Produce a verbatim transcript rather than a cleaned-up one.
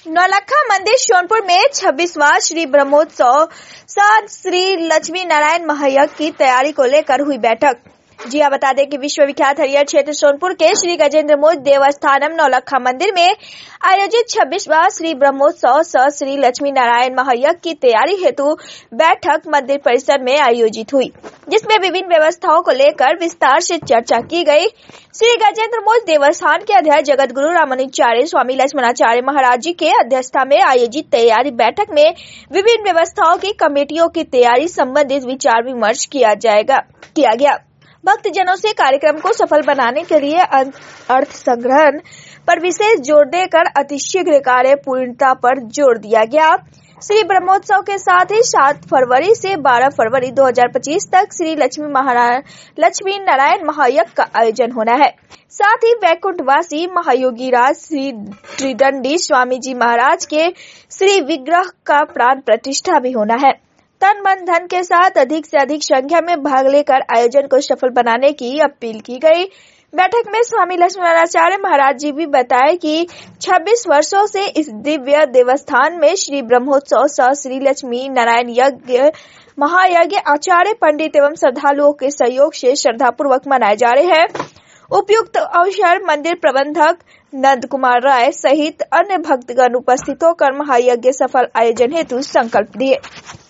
नौलखा मंदिर सोनपुर में छब्बीसवां श्री ब्रह्मोत्सव सह श्री लक्ष्मी नारायण महायज्ञ की तैयारी को लेकर हुई बैठक। जी हाँ, बता दें कि विश्व विख्यात हरियर क्षेत्र सोनपुर के श्री गजेंद्र मोक्ष देवस्थानम नौलखा मंदिर में आयोजित छब्बीसवां श्री ब्रह्मोत्सव सह श्री लक्ष्मी नारायण महायज्ञ की तैयारी हेतु बैठक मंदिर परिसर में आयोजित हुई, जिसमें विभिन्न व्यवस्थाओं को लेकर विस्तार से चर्चा की गई। श्री गजेंद्र मोक्ष देवस्थान के अध्यक्ष जगत गुरु रामानुजाचार्य स्वामी लक्ष्मणाचार्य महाराज जी के अध्यक्षता में आयोजित तैयारी बैठक में विभिन्न व्यवस्थाओं की कमेटियों की तैयारी संबंधित विचार विमर्श किया जाएगा किया गया। भक्तजनों से कार्यक्रम को सफल बनाने के लिए अर्थ संग्रहण पर विशेष जोर देकर अतिशीघ्र कार्य पूर्णता पर जोर दिया गया। श्री ब्रह्मोत्सव के साथ ही सात फरवरी से बारह फरवरी दो हज़ार पच्चीस तक श्री लक्ष्मी महाराज लक्ष्मी नारायण महायज्ञ का आयोजन होना है। साथ ही वैकुंठवासी महायोगी राज श्री त्रिदंडी स्वामी जी महाराज के श्री विग्रह का प्राण प्रतिष्ठा भी होना है। तन मन धन के साथ अधिक से अधिक संख्या में भाग लेकर आयोजन को सफल बनाने की अपील की गई। बैठक में स्वामी लक्ष्मणाचार्य महाराज जी भी बताए कि छब्बीस वर्षों से इस दिव्य देवस्थान में श्री ब्रह्मोत्सव सह श्री लक्ष्मी नारायण यज्ञ महायज्ञ आचार्य पंडित एवं श्रद्धालुओं के सहयोग से श्रद्धापूर्वक मनाए जा रहे हैं। उपयुक्त अवसर मंदिर प्रबंधक नंद कुमार राय सहित अन्य भक्तगण उपस्थित होकर महायज्ञ सफल आयोजन हेतु संकल्प दिए।